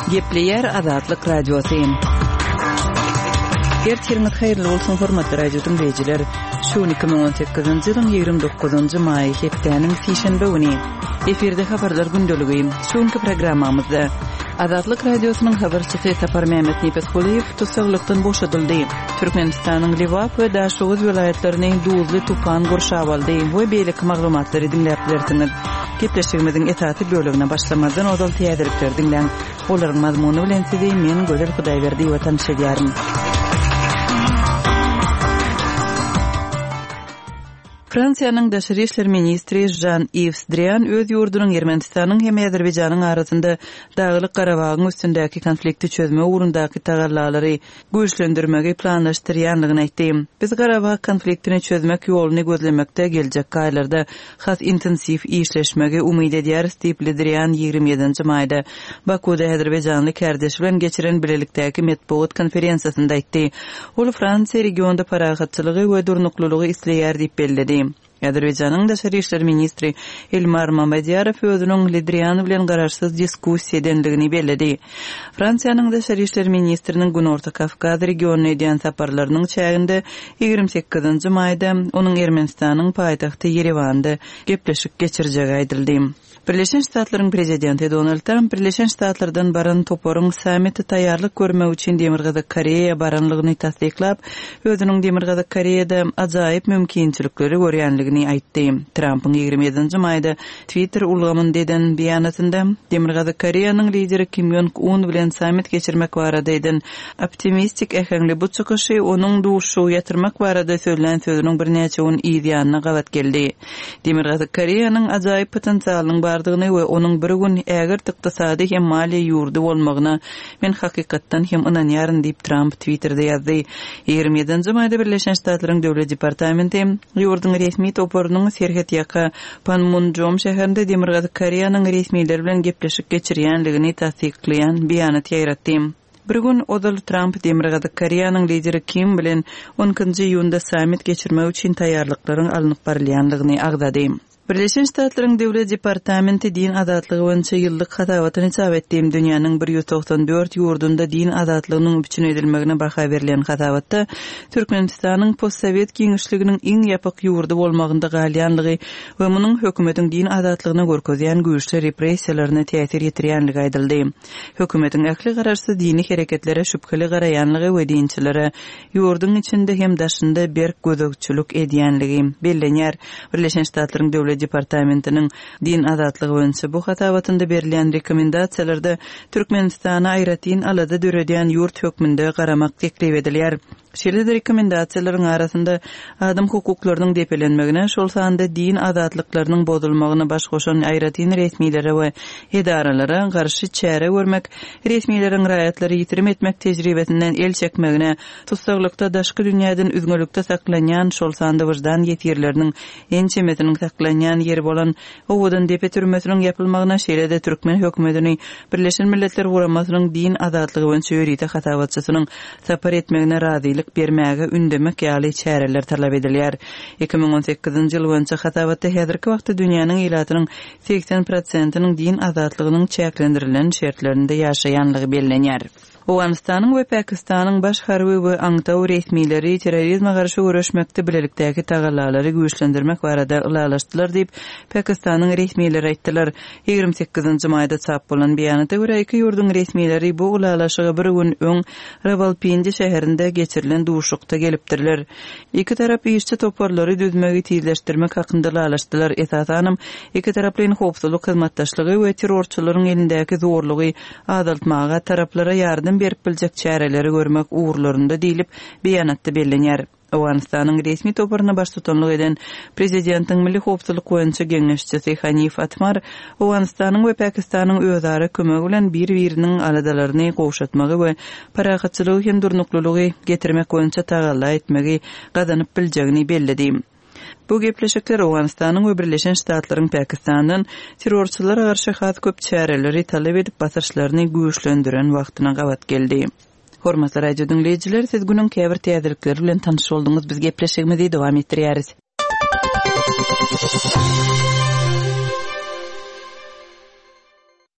Gepleyer Azatlyk Radiosyň. Gerçekten hayırlı olsun hormatly radio dinleyijiler. Şu 2018-nji ýylyň 29-njy maý hepdeniň şeýşembe güni eferde habarlar gündöligi. Şonky programmamyzda Azatlyk Radiosynyň habarçysy Tapar Mehmet Nipetguliýew tutsagylykdan boşadyldy. Türkmenistanyň Liwap we Daşoğuz vilayetleriniň duzly tufan gurşap aldy we beýlik maglumatlary dinläp berdiňiz. Gepleşigimiziň etaty bölümine başlamadan odal täzelikler dinleň. Olaryň mazmuny bilen sizi men Gözel Hudaýberdi we tanışýarym. Fransiýanyň Daşary işler ministri Jean-Yves Drian öz ýurdunyň Ermenistanyň hem Azerbaýjanyň arasynda Daglyk Garabagyň üstündäki konflikti çözme ugrundaky tagallalary güýçlendirmegi planlaşdyrýanlygyny aýtdy. Biz Garabag konfliktini çözmek ýoluny gözlemekde geljek gaýlarda has intensiv işleşmegi umyt edýäris diýip Drian 27-nji maýda Bakuda Azerbaýjanly kärdeşi bilen geçiren bilelikdäki medpuat konferensiýasynda aýtdy. Ol Fransiýa regionda paragatçylygy we durnuklulygy isleýär diýip bellädi. Azerbaýjanyň Daşary işler ministri Elmar Mamadiýarow özüniň Lidrian bilen garaşsyz diskussiýa edenligini bellädi. Fransiýanyň Daşary işler ministriniň Günorta Kafkaz regionuna edýän saparlarynyň çäginde 28-nji maýda onuň Ermenistanyň paýtagty Yerewanda gepleşik geçirjegi aýdyldy. Birleşen Ştatlaryň prezidenti Donald Trump Birleşen Ştatlardan baran toporyň sammiti taýýarlyk görmek üçin Demirgazyk Koreýa baranlygyny tasdiklap, özüniň Demirgazyk Koreýada ajaýyp mümkinçilikleri görýänligini aýtdy. Trumpyň 27-nji maýda Twitter ulgamynda eden beýanatynda Demirgazyk Koreýanyň lideri Kim Jong-un bilen sammit geçirmek barada eden optimistik ähengli bu çykyşy onuň duşy ýatyrmak barada söýlenen sözüniň birnäçe on ýa gawat geldi. Demirgazyk Koreýanyň ajaýyp potensialynyň bardygyny we onuň bir gün ägir ykdysady hem mali ýurdu bolmagyna men hakykatdan hem inanýaryn diýip Trump Twitterda ýazdy. 27-nji maýda Birleşen Ştatlaryň Döwlet Departamenти ýurduň resmi toporunyň Serhet ýaka Panmunjom şäherinde Demirgazyk Koreýanyň resmileri bilen gepleşik geçirýänligini tasdiklaýan beýanat ýaratdy. Bir gün odal Trump Demirgazyk Koreýanyň lideri Kim bilen 10-njy ýylda sammit geçirmek üçin taýýarlyklaryň alanyp barylýanlygyny agdady. Birleşen Ştatlaryň Döwlet Departamenti din azatlygy boýunça ýyllyk hatawatyny çap etdiğim dünýäniň 194 ýurdunda din azatlygynyň üçin edilmegine baha berilen hatawatda Türkmenistanyň postsovet giňişliginiň iň ýapyk ýurdu bolmagynda galýanlygy we munyň hökümetiň din azatlygyna görkezýän güýçli repressiýalaryna täsir ýetirýänligi aýdyldy. Hökümetiň ähli garaşsy dini hereketlere şüpheli garaýanlygy we dinçilere ýurduň içinde hem daşynda berk gözegçilik edýänligi bellenýär. Birleşen Ştatlaryň Döwlet Departamentiniň din azatlygy boýunça bu hatawatynda berilen rekomendasiýalarda Türkmenistana aýratyn alada döredýän ýurt hökmünde garamak teklip edilýär. Şeýle rekomendasiýalaryň arasynda adam hukuklarynyň depelenmegine, şol sanda din azatlyklarynyň bozulmagyna baş goşan aýratyn resmiýlere we edaralara garşy çäre görmek, resmiýleriň raýatlary ýitirim etmek tejribesinden el çekmegine, tutsaglykda daşky dünýäden üzgünlükde saklanýan şol sanda wyjdan ýetirleriniň en çemetiniň saklanýan ýeri bolan owudan depe türmesiniň ýapylmagyna, şeýle Türkmen hökümetiniň Birleşen Milletler Guramasynyň din azatlygy boýunça ýörite hatawatçysynyň sapar etmegine razylyk bermäge ündemek ýaly çäreler talap edilýär. 2018-nji ýyl boýunça hatawatda häzirki wagtda dünýäniň ýylatynyň 80%-nyň din azatlygynyň çäklendirilen şertlerinde ýaşaýanlygy bellenýär. Awganistanyň we Pakistanyň baş harby we aňtaw resmiýleri terrorizme garşy görüşmekde bilelikdäki tagallalary güýçlendirmek barada ulalaşdylar diýip Pakistanyň resmiýleri aýtdylar. 28-nji maýda çap bolan beýanata görä iki ýurduň resmiýleri bu ulalaşyga bir gün öň Rawalpindi şäherinde geçirilen duşukda gelipdirler. Iki tarap işçi toporlary düzmegi tizleşdirmek hakynda ulalaşdylar. Esasanym iki taraplaryň howpsuzlyk hyzmatdaşlygy we terrorçylaryň elindäki zorlugy azaltmaga taraplara ýardym berip biljek çäreleri görmek uğurlarında diýilip beýanatda bellenýär. Awganistanyň resmi toporyna baş tutanlyk eden prezidentiň milli howpsuzlyk boýunça geňeşçisi Hanif Atmar Awganistanyň we Pakistanyň özara kömegi bilen bir-biriniň aladalaryny gowşatmagy we paragatçylygy hem durnuklulygy getirmek boýunça tagalla etmegi gazanyp biljegini belledi. Bu gepleşikler Awganistanyň we Birleşen Ştatlaryň Pakistandan terrorçylara garşy has köp çäreleri talap edip basyşlaryny güýçlendiren wagtyna gawat geldi. Hormatly radio dinleyijiler, siz günüň käbir täzelikleri bilen tanyş boldyňyz. Biz gepleşigimizi dowam etdirýäris.